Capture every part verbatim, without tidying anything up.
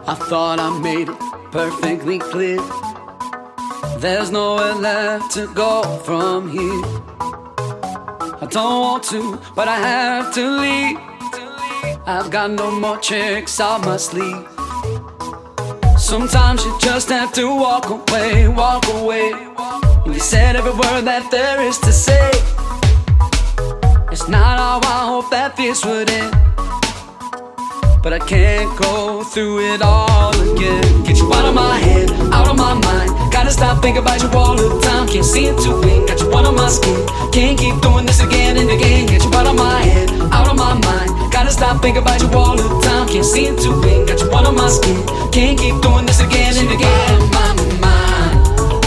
I thought I made it perfectly clear. There's nowhere left to go from here. I don't want to, but I have to leave. I've got no more tricks up my sleeve. Sometimes you just have to walk away, walk away. And you said every word that there is to say. It's not how I hope that this would end, but I can't go through it all again. Get you out of my head, out of my mind. Gotta stop thinking about you all the time. Can't see it to win, got you under my skin. Can't keep doing this again and again. Get you out of my head, out of my mind. Gotta stop thinking about you all the time. Can't see it to win, got you under my skin. Can't keep doing this again and again. My mind,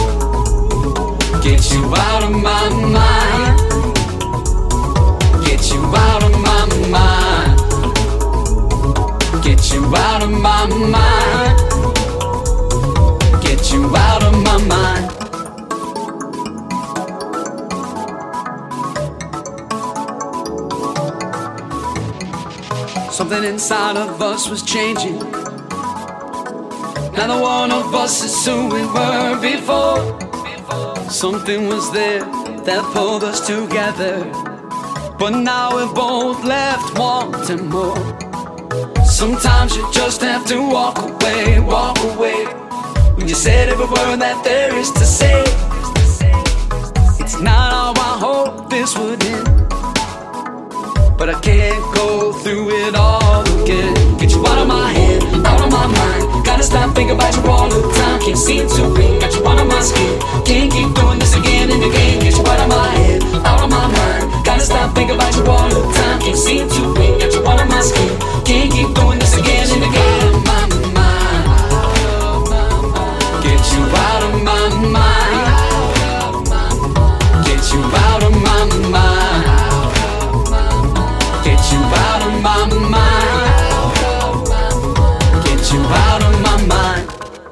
get you out of my mind. Get you out of my mind. Get you out of my mind. Get you out of my mind. Something inside of us was changing. Neither one of us is who we were before. Something was there that pulled us together, but now we're both left wanting more. Sometimes you just have to walk away, walk away. When you said every word that there is to say. It's not how I hope this would end, but I can't go through it all again. Get you out of my head, out of my mind. Gotta stop thinking about you all the time. Can't see it to win, got you under my skin. Can't keep doing this again and again. Get you out of my head, out of my mind. Gotta stop thinking about you all the time. Can't see it to win, got you under my skin. Can't keep doing this again and again. My mind, get you out of my mind. Get you out of my mind. Get you out of my mind. Get you out of my mind.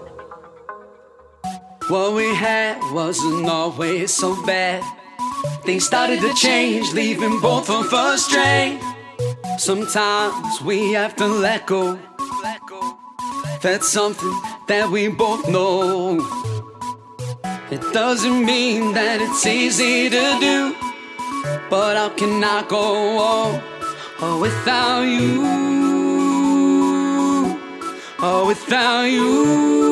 What we had wasn't always so bad. Things started to change, leaving both of us strained. Sometimes we have to let go. That's something that we both know. It doesn't mean that it's easy to do, but how can I go on oh, without you? Oh, without you.